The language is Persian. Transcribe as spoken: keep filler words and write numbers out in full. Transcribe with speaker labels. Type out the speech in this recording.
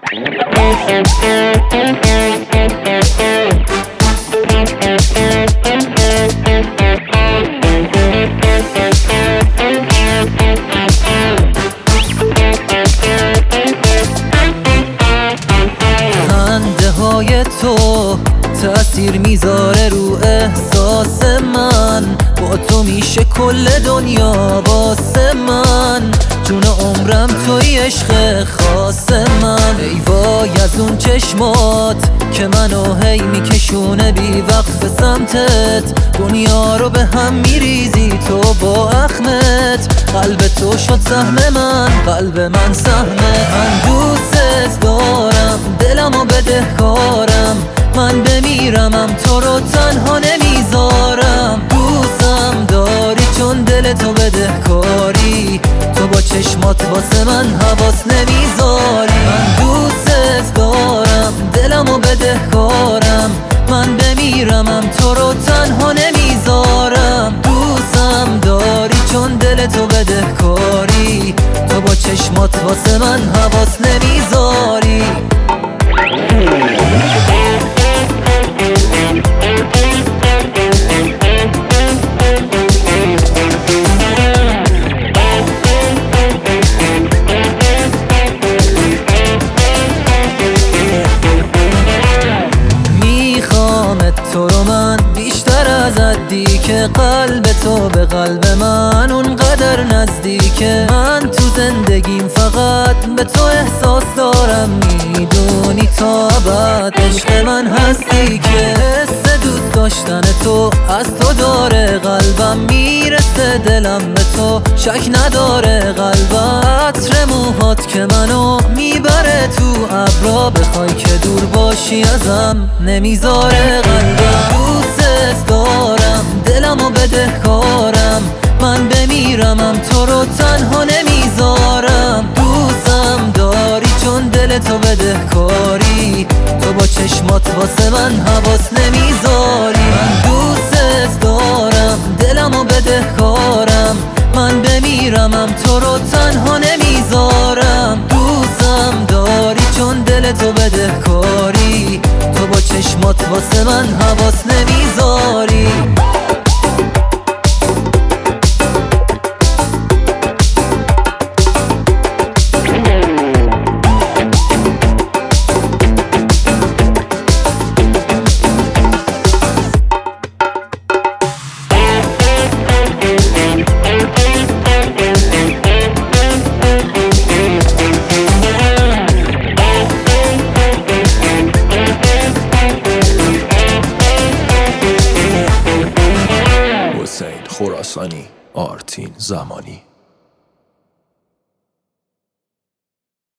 Speaker 1: خنده های تو تأثیر میذاره رو احساس من، با تو میشه کل دنیا واسه من، جون عمرم توی عشق خاص من. ای وای از اون چشمات که منو هی میکشونه بی وقت به سمتت، دنیا رو به هم میریزی تو با اخمت. قلب تو شد سهم من، قلب من سهمت. من دوست دارم، دلمو بدهکارم، من بمیرمم تو رو تنها نمیذارم. دوستم داری چون دل تو بدهکاری، تو با چشمات واسه من حواس نمیذاری. من دوست دارم، دلمو بدهکارم، من بمیرمم تو رو تنها نمیذارم. دوستم داری چون دل تو بدهکاری، تو با چشمات واسه من حواس نمیذاری. تو رو من بیشتر از دیگه، قلب تو به قلب من اونقدر نزدیکه. من تو زندگیم فقط به تو احساس دارم، میدونی تا ابد عشق من هستی که. حس دوست داشتن تو از تو داره قلبم، میرسه دلم به تو شک نداره قلبم. عطر موهات که منو میبره تو ابرا، بخوای که دور باشی ازم نمیذاره قلبم. دوست دارم، دلمو بدهکارم، من بمیرمم تو رو تنها نمیذارم. دوستم داری چون دل تو بدهکاری، تو با چشمات واسه من حواس نمیذاری. من دوست دارم، دلمو بدهکارم، من بمیرمم تو رو تنها نمیذارم. دوستم داری چون دل تو بدهکاری، تو با چشمات واسه من حواس نمیذاری.
Speaker 2: خراسانی، آرتین زمانی.